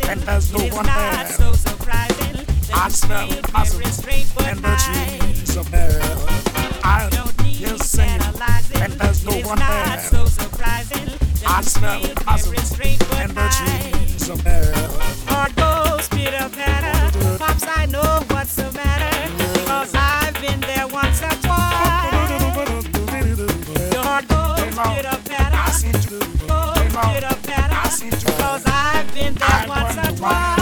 and there's no It is one not there. so surprising that I you smell feel possum very straight but and the high. trees are bare. I Don't need hear singing analyzing. and there's no It is one not there. so surprising that I you smell feel possum very straight but and the high. trees are bare. Heart goes pitter patter. Pops, I know what's the matter because I've been there once or twice. Your heart goes pitter patter. I see you. Goes pitter patter because I've been there once or twice.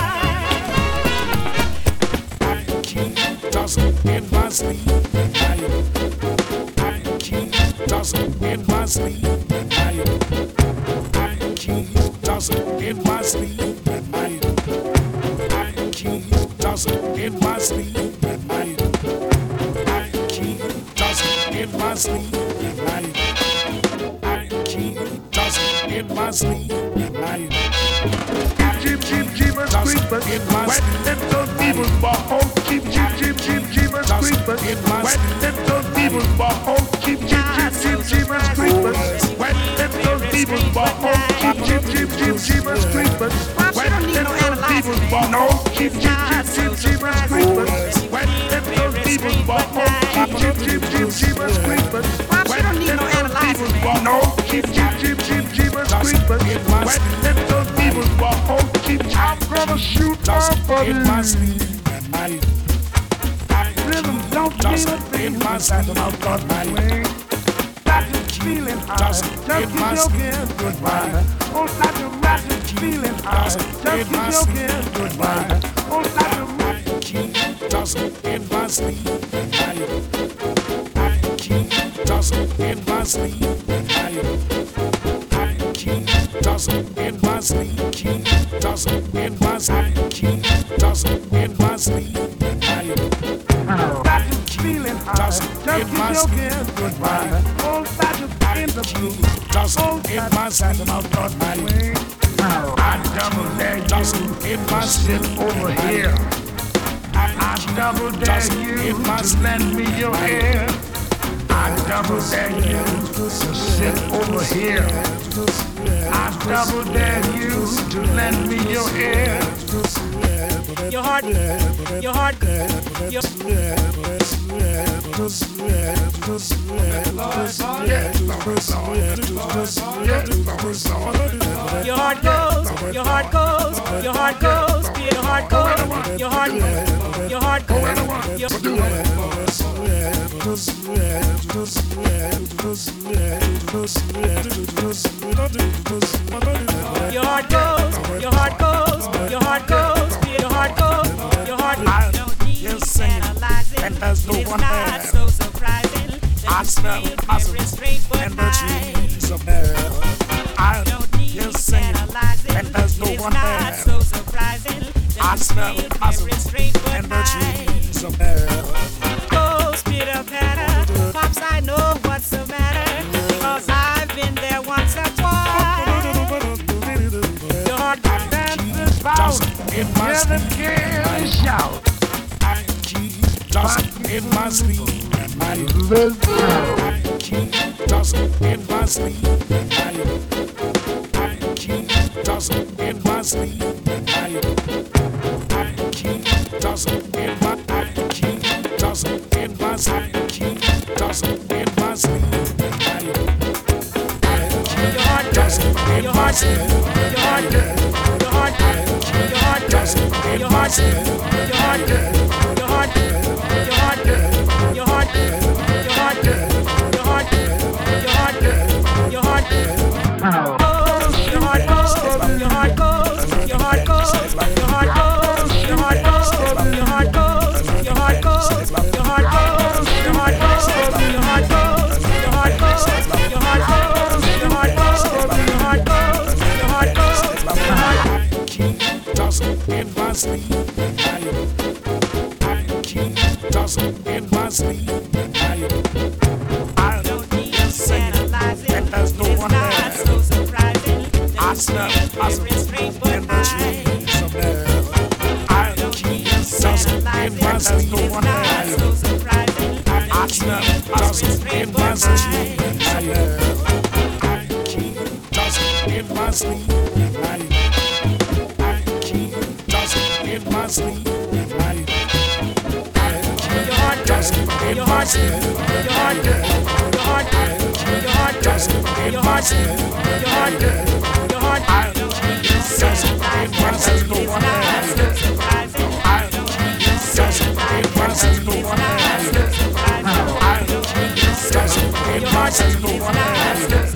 I keep tossing in my sleep at night. I keep tossing in my sleep at night. I keep tossing in my sleep at night. I keep tossing in my sleep at night. I keep tossing in my sleep at night. I keep tossing in my sleep at night. Jeepers creepers, wet and those beavers ball. Jeepers creepers, wet and those beavers ball. Jeepers creepers, wet and those beavers ball. Jeepers creepers, wet and those beavers ball. No, Jeepers creepers, wet and those beavers ball. Jeepers creepers, wet and those beavers ball. No, Jeepers creepers, wet and those beavers ball. I'm gonna shoot up in my sleep at night. rhythm, don't Toss mean a it thing. in my sleep at night. Got you feeling high, Toss it just in keep my joking, sleep goodbye. goodbye. Oh, stop your magic, feeling high, Toss it just in keep my joking, sleep goodbye. goodbye. Oh, stop your magic. I keep tossing in my sleep at night. I keep tossing in my sleep at night. I keep tossing in my sleep. Keep tossing in my sleep. Keep tossing in my sleep at night. Got you feeling high, just Tossing in keep my sleep joking, goodbye. goodbye. Oh, stop your in the blue. Keep tossing in my sleep at night. I double dare you Tossing in my sleep over here. I double dare you to lend me your ear. I double dare you to sit over here. I double dare you to lend me your ear. Your heart, your heart, your Your heart goes, your heart goes, your heart goes, be your heart goes, your heart, your heart goes, your heart goes, your heart goes, your heart goes, be your heart goes, your heart. Don't need analyzing. and there's no It is one not there. so surprising I that smell you feel possum very straight but and the high. trees are bare. I Don't need hear singing analyzing. and there's no It is one not there. so surprising that I you smell feel possum very straight but and the high. trees are bare. Goes pitter patter. Pops, I know what's the matter because I've been there once or twice. Your heart Dances about, Tossing in my hear the sleep. kids shout. I keep tossing in my sleep at night. I keep tossing in my sleep at night. I keep tossing in my sleep at night. I keep tossing in my. I keep tossing in my. I keep tossing in my sleep at night. I keep tossing in my sleep. your heart, your heart, your heart, Tossing in your my heart, sleep. your heart, your heart, your heart, your heart, your heart, your heart, your heart, your heart. Your heart goes, your heart goes, your heart goes, your heart goes, your heart goes, your heart goes, your heart goes, your heart goes, your heart goes, your heart goes, your heart goes, your heart goes, your heart goes, your heart goes, your heart goes, your heart. I keep tossing in my sleep at night. I keep tossing in my sleep at night. I Don't need hear singing analyzing. and there's no It's one not there. so surprising that I you smell feel possum very straight but and the high. trees are bare. I keep tossing in my sleep It's at not night. so surprising that I you smell feel tossing very in straight my but sleep high. at night. I keep tossing in my sleep at night. I keep sleep. Your heart, your heart, your heart, your heart, your heart, your heart. I just in my sleep. No one I just in my sleep. No one I just in my sleep. No one